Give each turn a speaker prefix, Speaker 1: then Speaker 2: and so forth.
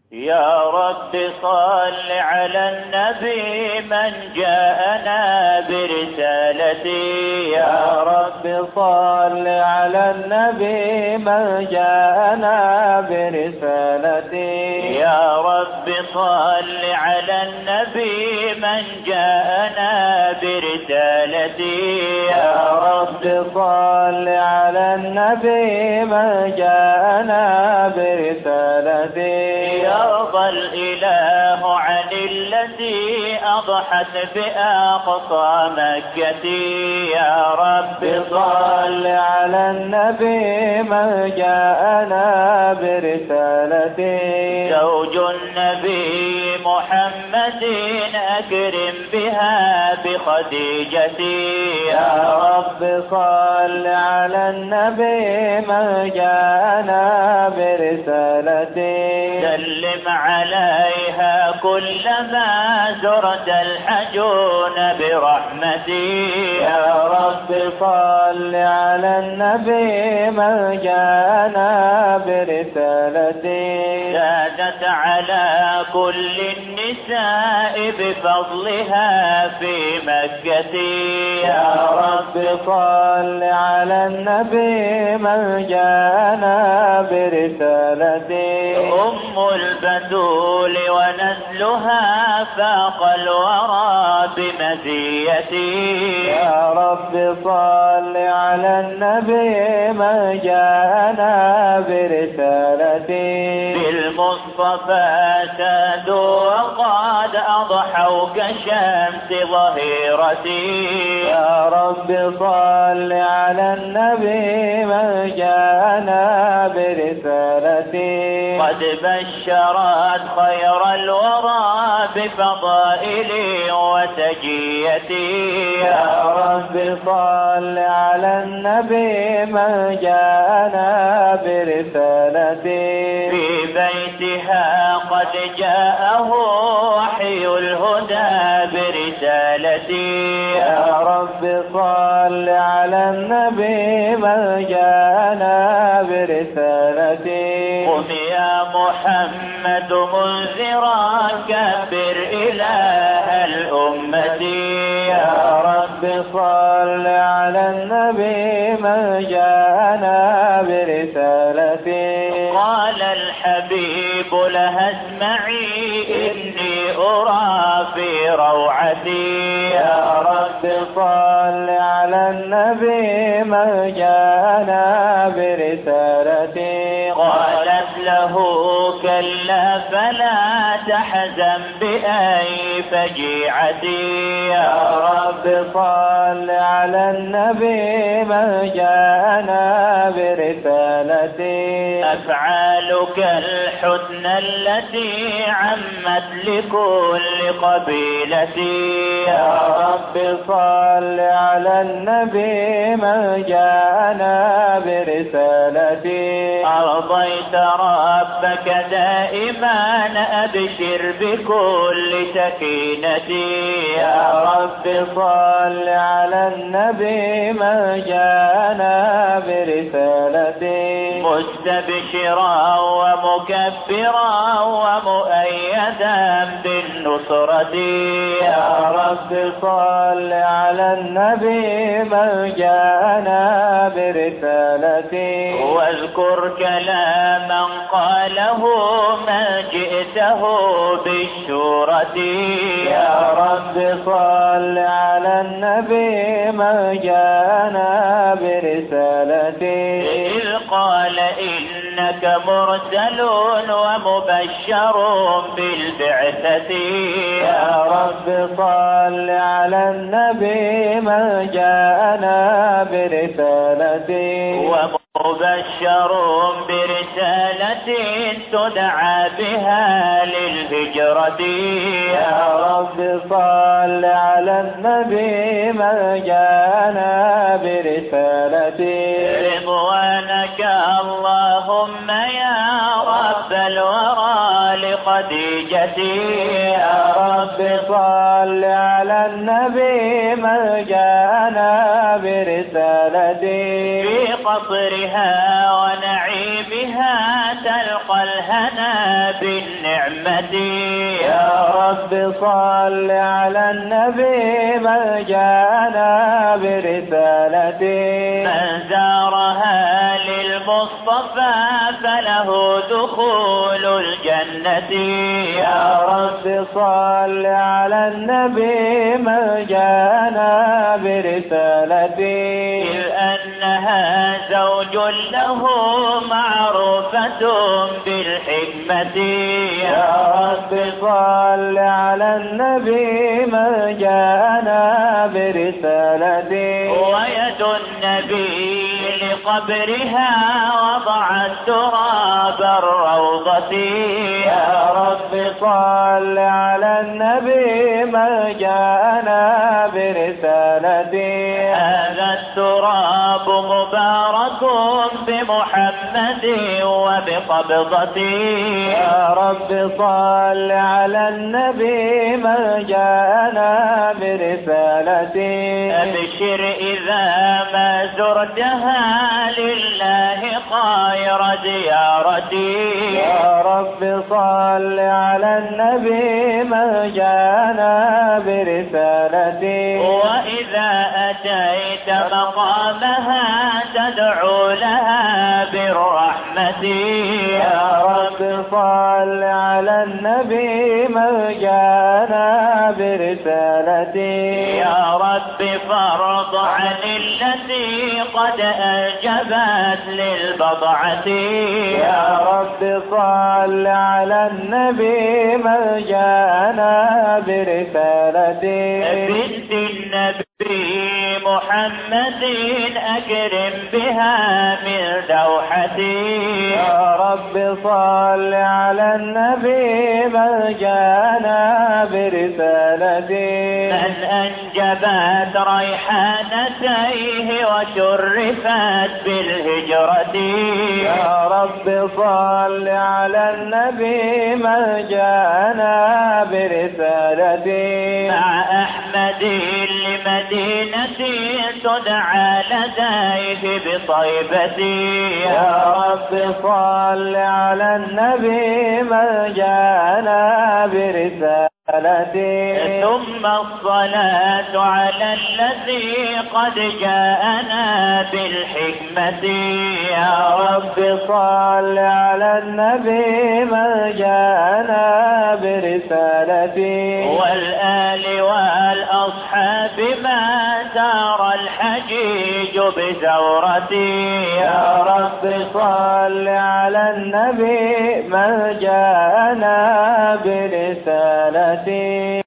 Speaker 1: يا رب صل على النبي من جاءنا برسالتي.
Speaker 2: يا رب صل على النبي من جاءنا برسالتي.
Speaker 1: يا رب صل على النبي من جاءنا برسالتي.
Speaker 2: يا رب صل على النبي من جاءنا برسالتي.
Speaker 1: يرضى الإله عن التي أضحت بأقصى مكتي. يا رب
Speaker 2: صل على النبي من جاءنا برسالتي.
Speaker 1: زوج النبي محمد أكرم بها بخديجتي.
Speaker 2: يا رب صل على النبي من جاءنا برسالتي.
Speaker 1: سلم عليها كلما زرت الحجون برحمتي.
Speaker 2: يا رب صل على النبي من جاءنا برسالتي.
Speaker 1: زادت على كل النساء بفضلها في مكتي.
Speaker 2: يا رب صل على النبي من جاءنا برسالتي.
Speaker 1: أم البتول ونسلها فاق الورى بمزيتي.
Speaker 2: يا رب صل على النبي من جاءنا برسالتي.
Speaker 1: بالمصطفى سادوا وقد أضحوا كشمس ظهيرتي.
Speaker 2: يا رب صل على النبي من جاءنا برسالتي.
Speaker 1: قد بشرت خير الورى بفضائلي وسجيتي.
Speaker 2: يا رب صل على النبي من جاءنا برسالتي.
Speaker 1: في بيتها قد جاءه وحي الهدى برسالتي.
Speaker 2: يا رب صل على النبي من جاءنا برسالتي.
Speaker 1: قم يا محمد منذرا كبر إله الأمة.
Speaker 2: يا رب صل على النبي من جاءنا برسالتي.
Speaker 1: قال الحبيب لها اسمعي إني أرى في روعتي.
Speaker 2: يا رب صل على النبي من جاءنا برسالتي.
Speaker 1: قالت له كلا فلا تحزن بأي فجيعتي.
Speaker 2: يا رب صل على النبي من جاءنا برسالتي.
Speaker 1: أفعالك الحسن التي عمت لكل قبيلتي.
Speaker 2: يا رب صل على النبي من جاءنا برسالتي.
Speaker 1: أرضيت ربك دائما أبشر بكل سكينتي.
Speaker 2: يا رب صل على النبي من جاءنا برسالتي.
Speaker 1: مستبشرا ومكبرا ومؤيدا بالنصرة.
Speaker 2: يا رب صل على النبي من جاءنا برسالتي.
Speaker 1: واذكر كلاما قاله من جئته بالشورة.
Speaker 2: يا رب صل على النبي من جاءنا برسالتي.
Speaker 1: إذ قال إنك مرسل ومبشر بالبعثة.
Speaker 2: يا رب صل على النبي من جاءنا برسالتي.
Speaker 1: ومبشر برسالة تدعى بها للهجرة.
Speaker 2: يا رب صل على النبي من جاءنا برسالتي.
Speaker 1: رضوانك اللهم يا رب الورى لخديجتي
Speaker 2: يا رب صل على النبي من جاءنا برسالتي
Speaker 1: في قصرها ونعيمها تلقى الهنا بالنعمة
Speaker 2: يا رب صل على النبي من جاءنا برسالتي
Speaker 1: من زارها للمصطفى فله دخول الجنة
Speaker 2: يا رب صل على النبي من جاءنا برسالتي
Speaker 1: إذ أنها زوج له معروفة بالحكمة
Speaker 2: يا رب صل على النبي من جاءنا برسالتي
Speaker 1: ويد النبي لقبرها وضعت تراب الروضة
Speaker 2: يا رب صل على النبي من جاءنا برسالتي
Speaker 1: هذا التراب مبارك بمحمد وبقبضته
Speaker 2: يا رب صل على النبي من جاءنا برسالتي
Speaker 1: أبشر إذا ما زرتها لله خير زيارتي
Speaker 2: يا رب صل على النبي من جاءنا برسالتي
Speaker 1: وإذا أتيت مقامها تدعو لها بالرحمة
Speaker 2: يا رب صل على النبي من جاءنا برسالتي
Speaker 1: يا رب فارض عن التي قد أجبت للبضعة
Speaker 2: يا رب صل على النبي من جاءنا برسالتي
Speaker 1: بنت النبي محمد أكرم بها من دوحتي
Speaker 2: يا رب صل على النبي من جاءنا برسالتي
Speaker 1: من أنجبت ريحانتيه وشرفت بالهجرة
Speaker 2: يا رب صل على النبي من جاءنا برسالتي
Speaker 1: مع أحمد لمدينة تدعى لديه بطيبتي
Speaker 2: يا رب صل على النبي من جاءنا برسالتي
Speaker 1: ثم الصلاة على الذي قد جاءنا بالحكمة
Speaker 2: يا رب صل على النبي من جاءنا برسالتي
Speaker 1: والآل والأصحاب ما سار الحجيج بزورتي
Speaker 2: يا رب صل على النبي من جاءنا برسالتي